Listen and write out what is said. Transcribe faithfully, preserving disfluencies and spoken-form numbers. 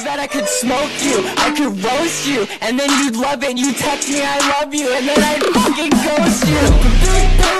that I could smoke you, I could roast you, and then you'd love it. You text me I love you, and then I'd fucking ghost you.